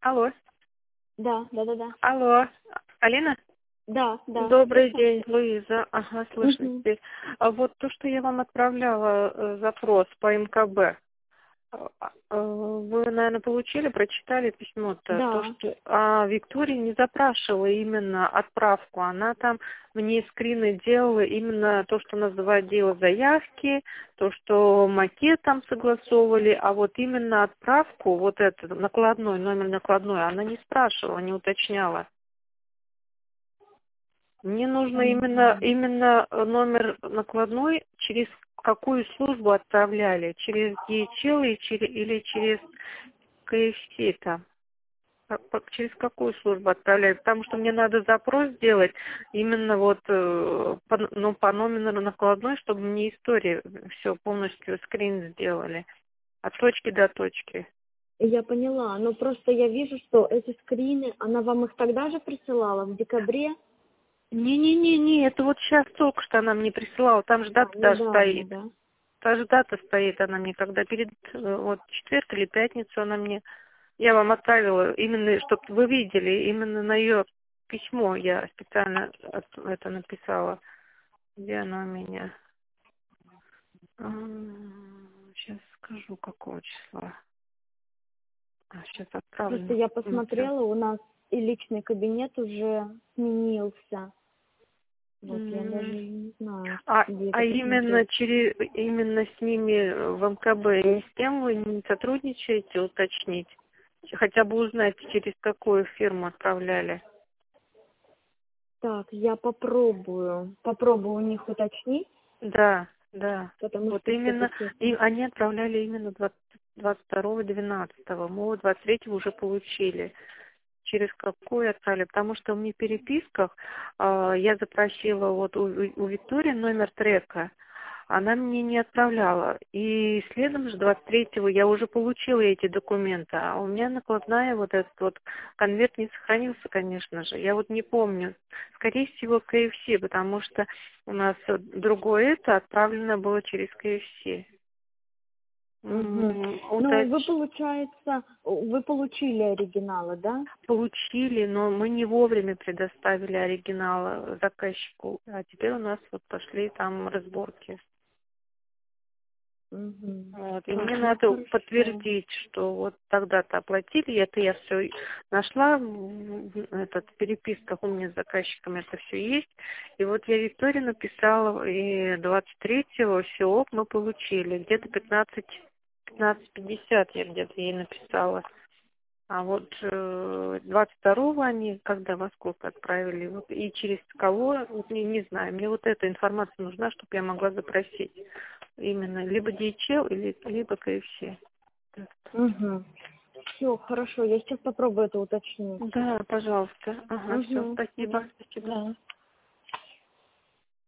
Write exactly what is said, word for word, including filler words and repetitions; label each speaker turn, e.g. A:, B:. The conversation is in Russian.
A: Алло,
B: Да, да, да, да.
A: алло, Алина?
B: Да, да.
A: Добрый
B: Слышно?
A: день, Луиза. Ага, слышно
B: Мгм.
A: теперь. А вот то, что я вам отправляла э, запрос по эм ка бэ, э, э, вы, наверное, получили, прочитали письмо-то, то,
B: Да.
A: что а, Виктория не запрашивала именно отправку, она там мне скрины делала именно то, что называют дело заявки, то, что макет там согласовывали, а вот именно отправку, вот это, накладной, номер накладной, она не спрашивала, не уточняла. Мне нужно именно,
B: Мгм.
A: именно номер накладной, через какую службу отправляли? Через ди эйч эл и через, или через ка эф си там? Как- как- Через какую службу отправляли? Потому что мне надо запрос сделать именно вот э, по, ну, по номеру накладной, чтобы мне история все полностью скрин сделали. От точки до точки.
B: Я поняла, но просто я вижу, что эти скрины, она вам их тогда же присылала, в декабре?
A: Не-не-не-не, это вот сейчас только что она мне присылала, там же
B: А,
A: дата даже
B: недавно,
A: стоит.
B: да?
A: Та же дата стоит, она мне когда перед, э, вот, четверг или пятницу она мне, я вам отправила, именно, чтобы вы видели, именно на ее письмо я специально от- это написала. Где она у меня? Сейчас скажу, какого числа. А, сейчас
B: Просто
A: отправлю.
B: я
A: Смотрю.
B: посмотрела, у нас и личный кабинет уже сменился. Вот, я даже
A: М.
B: не знаю,
A: А,
B: где это
A: а именно
B: посмотреть.
A: через, именно с ними в эм ка бэ, ни с кем вы не сотрудничаете, уточнить? Хотя бы узнать, через какую фирму отправляли.
B: Так, я попробую, попробую у них уточнить,
A: Да, да.
B: потому
A: Вот
B: что
A: именно,
B: все-таки...
A: и они отправляли именно двадцать второго двенадцатого. Мы вот двадцать третьего уже получили. Через какую отправили? Потому что мне в переписках э, я запросила вот у, у Виктории номер трека. Она мне не отправляла. И следом же двадцать третьего я уже получила эти документы. А у меня накладная вот этот вот конверт не сохранился, конечно же. Я вот не помню. Скорее всего, ка эф си, потому что у нас вот другое это отправлено было через ка эф си.
B: Угу.
A: М,
B: Ну, вы,
A: уточ-
B: получается, вы получили оригиналы, да?
A: Получили, но мы не вовремя предоставили оригинал заказчику. А теперь у нас вот пошли там разборки.
B: Угу.
A: Вот. И
B: Так,
A: мне
B: ну
A: надо
B: хорошо.
A: подтвердить, что вот тогда-то оплатили, это я все нашла в в этот, в переписках у меня с заказчиком, это все есть. И вот я Виктории написала, и двадцать третьего все мы получили, где-то пятнадцать пятнадцать пятьдесят я где-то ей написала. А вот э, двадцать второго они, когда во сколько отправили, вот, и через кого, вот, не, не знаю, мне вот эта информация нужна, чтобы я могла запросить именно либо ди эйч эл, или, либо ка эф си.
B: Угу. Все, хорошо, я сейчас попробую это уточнить.
A: Да, пожалуйста. Ага, все,
B: Угу.
A: спасибо,
B: Угу.
A: спасибо.
B: Да.